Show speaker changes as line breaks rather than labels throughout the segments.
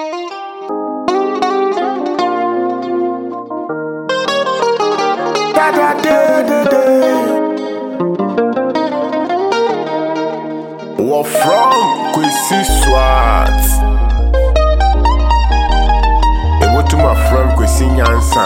We're from Kwesi Swat. I go to my friend Kwesi Nyansa.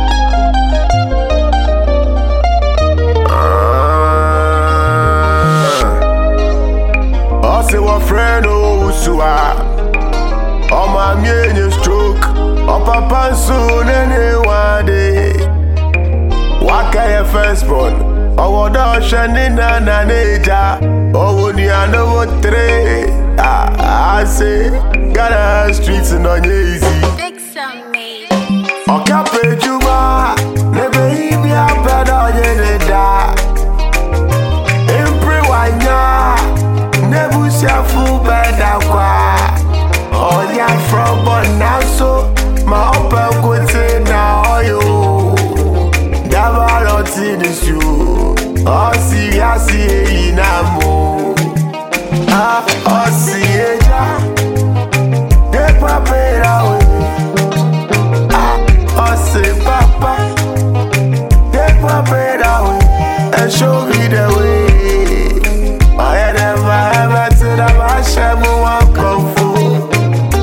I say we're friend Osua. Oh my me stroke. Oh papa soon anyone day. Waka your first born. Oh, what shining on an age. Oh, when you know what three. I say, got a streets and on easy.
Big some me.
Oh, Cape Juba, never he be a bad on your da. Impre wanya, never see a full bed aqua. Oh, yeah, from but now so my open good say now you. Never not see this you. Oh, see, I see in a mo. Oh, see, yeah. Get paper away. Oh, say, papa. Get paper away. And show me the way. I had ever said I shall move kung fu.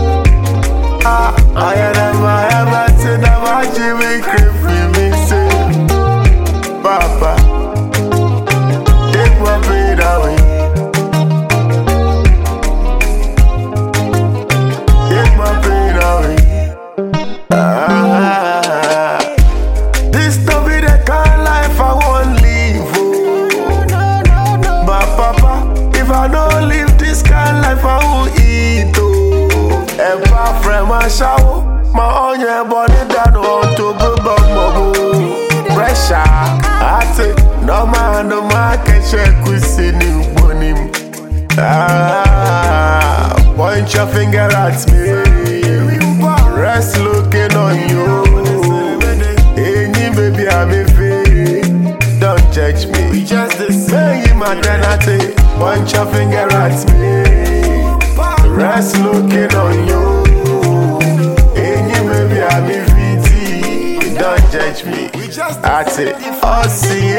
I had ever said I Jimmy Creep for me, say, papa. This to be the kind life I won't live. Oh. But papa, if I don't live this kind life I won't eat. Oh. And apart from my shower, my own your body that want to go pressure. I say no man, no can check with new bonim. Point your finger at me. Rest looking on you. Any baby I'm a fake. Don't judge me. We just the same maternity. Point your finger at me. Rest looking on you. Any baby I'm a fake. Don't judge me. I say, oh see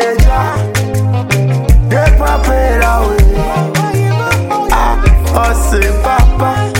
get paper away. Oh say papa.